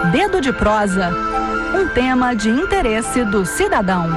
Dedo de Prosa, um tema de interesse do cidadão.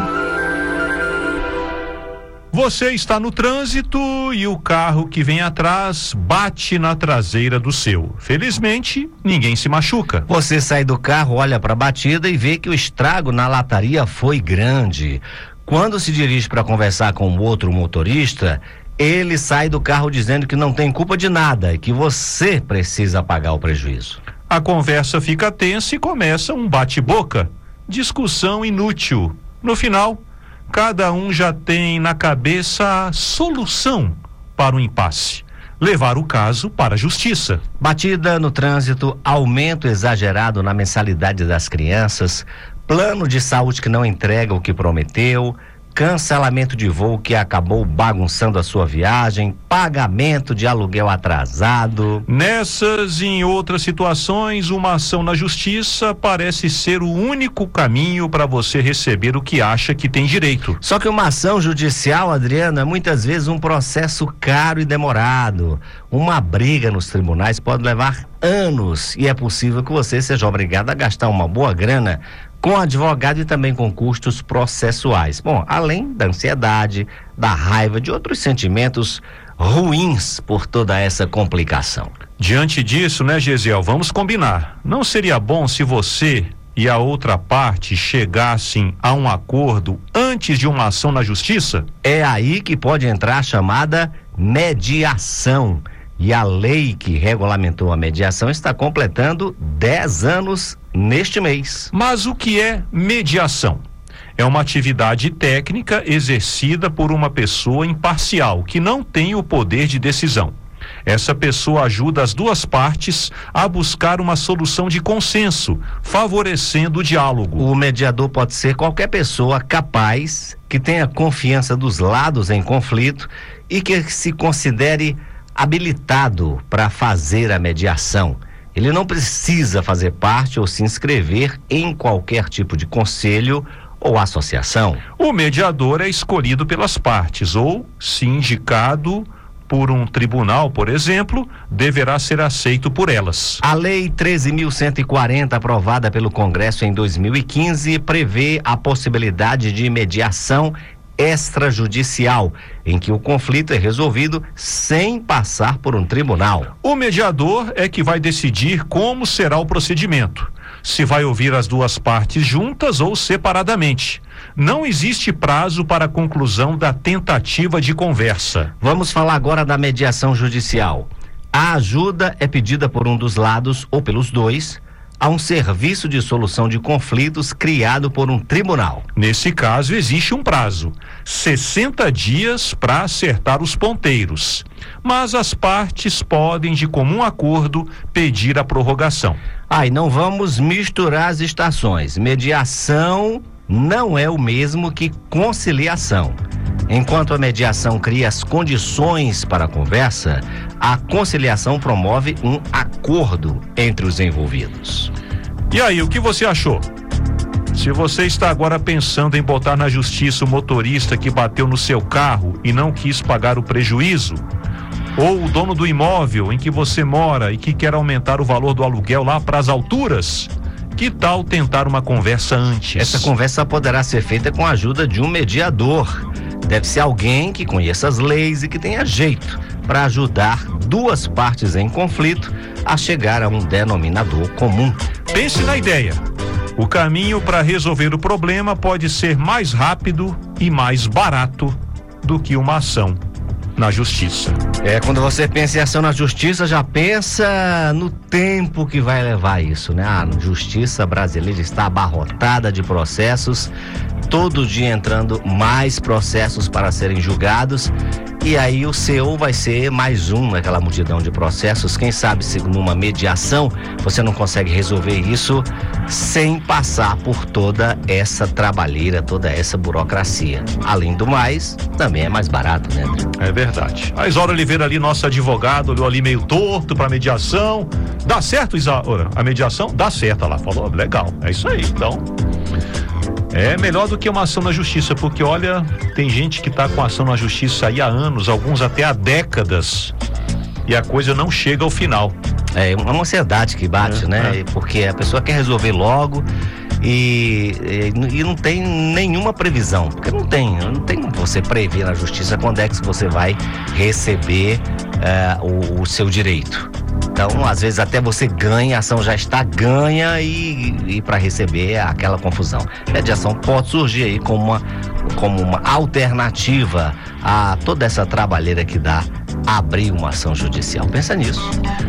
Você está no trânsito e o carro que vem atrás bate na traseira do seu. Felizmente, ninguém se machuca. Você sai do carro, olha para a batida e vê que o estrago na lataria foi grande. Quando se dirige para conversar com o outro motorista, ele sai do carro dizendo que não tem culpa de nada e que você precisa pagar o prejuízo. A conversa fica tensa e começa um bate-boca. Discussão inútil. No final, cada um já tem na cabeça a solução para o impasse: levar o caso para a justiça. Batida no trânsito, aumento exagerado na mensalidade das crianças, plano de saúde que não entrega o que prometeu, cancelamento de voo que acabou bagunçando a sua viagem, pagamento de aluguel atrasado. Nessas e em outras situações, uma ação na justiça parece ser o único caminho para você receber o que acha que tem direito. Só que uma ação judicial, Adriano, é muitas vezes um processo caro e demorado. Uma briga nos tribunais pode levar anos e é possível que você seja obrigado a gastar uma boa grana com advogado e também com custos processuais. Bom, além da ansiedade, da raiva, de outros sentimentos ruins por toda essa complicação. Diante disso, né, Gesiel, vamos combinar. Não seria bom se você e a outra parte chegassem a um acordo antes de uma ação na justiça? É aí que pode entrar a chamada mediação. E a lei que regulamentou a mediação está completando 10 anos neste mês. Mas o que é mediação? É uma atividade técnica exercida por uma pessoa imparcial, que não tem o poder de decisão. Essa pessoa ajuda as duas partes a buscar uma solução de consenso, favorecendo o diálogo. O mediador pode ser qualquer pessoa capaz, que tenha confiança dos lados em conflito e que se considere habilitado para fazer a mediação. Ele não precisa fazer parte ou se inscrever em qualquer tipo de conselho ou associação. O mediador é escolhido pelas partes ou, se indicado por um tribunal, por exemplo, deverá ser aceito por elas. A Lei 13.140, aprovada pelo Congresso em 2015, prevê a possibilidade de mediação extrajudicial, em que o conflito é resolvido sem passar por um tribunal. O mediador é que vai decidir como será o procedimento, se vai ouvir as duas partes juntas ou separadamente. Não existe prazo para a conclusão da tentativa de conversa. Vamos falar agora da mediação judicial. A ajuda é pedida por um dos lados ou pelos dois a um serviço de solução de conflitos criado por um tribunal. Nesse caso, existe um prazo: 60 dias para acertar os ponteiros. Mas as partes podem, de comum acordo, pedir a prorrogação. E não vamos misturar as estações. Mediação não é o mesmo que conciliação. Enquanto a mediação cria as condições para a conversa, a conciliação promove um acordo entre os envolvidos. E aí, o que você achou? Se você está agora pensando em botar na justiça o motorista que bateu no seu carro e não quis pagar o prejuízo, ou o dono do imóvel em que você mora e que quer aumentar o valor do aluguel lá para as alturas, que tal tentar uma conversa antes? Essa conversa poderá ser feita com a ajuda de um mediador. Deve ser alguém que conheça as leis e que tenha jeito para ajudar duas partes em conflito a chegar a um denominador comum. Pense na ideia. O caminho para resolver o problema pode ser mais rápido e mais barato do que uma ação na justiça. Quando você pensa em ação na justiça, já pensa no tempo que vai levar isso, né? A justiça brasileira está abarrotada de processos, todo dia entrando mais processos para serem julgados, e aí o seu vai ser mais um naquela multidão de processos. Quem sabe, se numa mediação você não consegue resolver isso sem passar por toda essa trabalheira, toda essa burocracia. Além do mais, também é mais barato, né, André? É verdade. A Isaura Oliveira ali, nossa advogada, olhou ali meio torto pra mediação. Dá certo, Isaura? A mediação? Dá certo, ela falou, legal, é isso aí, então... É melhor do que uma ação na justiça, porque olha, tem gente que tá com ação na justiça aí há anos, alguns até há décadas, e a coisa não chega ao final. É uma ansiedade que bate, né? Porque a pessoa quer resolver logo e não tem nenhuma previsão, porque não tem você prever na justiça quando é que você vai receber o seu direito. Então, às vezes até você ganha, a ação já está ganha e para receber aquela confusão. Mediação pode surgir aí como uma alternativa a toda essa trabalheira que dá abrir uma ação judicial. Pensa nisso.